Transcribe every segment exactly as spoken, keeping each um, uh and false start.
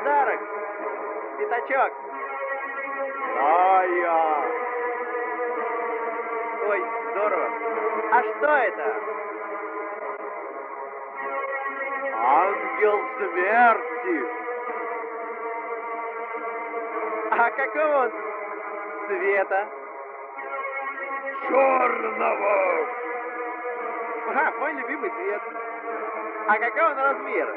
подарок. Пятачок. Ай-я. Ой, здорово. А что это? Ангел смерти. А какого он цвета? Черного. А, мой любимый цвет. А какого он размера?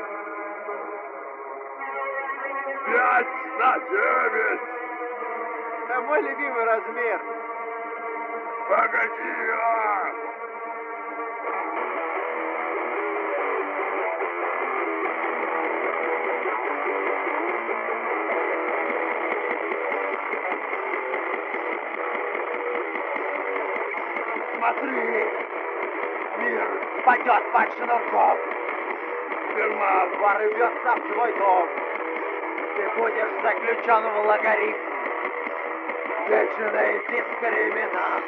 Пять на девять. Это мой любимый размер. Погоди, а! Смотри! Мир пойдет под шнурком. Тюрьма ворвется в твой дом. Ты будешь заключен в логарифм. Вечный дискриминант.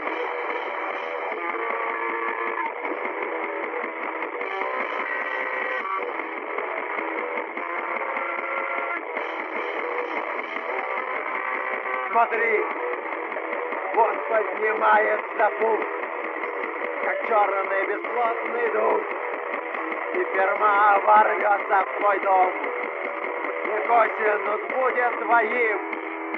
Смотри, вот поднимается путь, как черный бесплотный дух. Сперма ворвется в твой дом, и к осени будет твоим.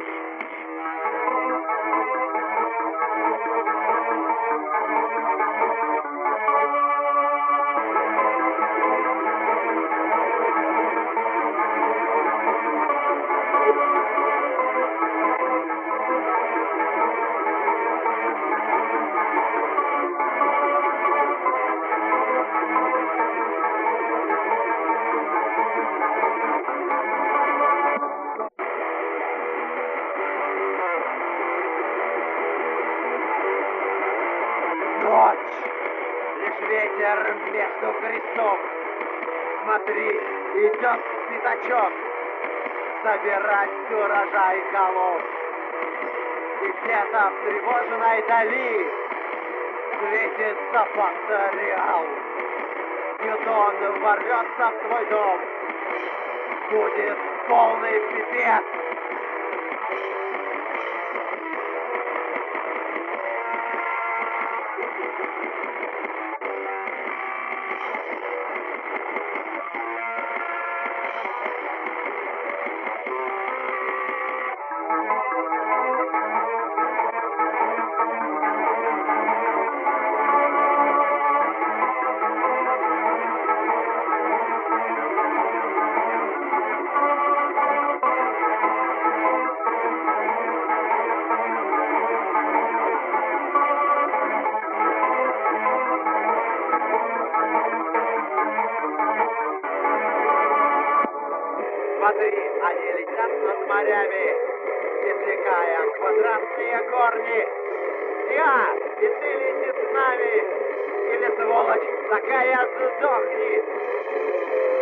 Ветер между крестов. Смотри, идет пятачок собирать урожай голов. И где-то в тревожной дали светится факториал. Ньютон ворвется в твой дом. Будет полный пипец. Смотри, они летят над морями, извлекая квадратные корни. Я, и ты лети с нами, или, сволочь, такая, сдохни.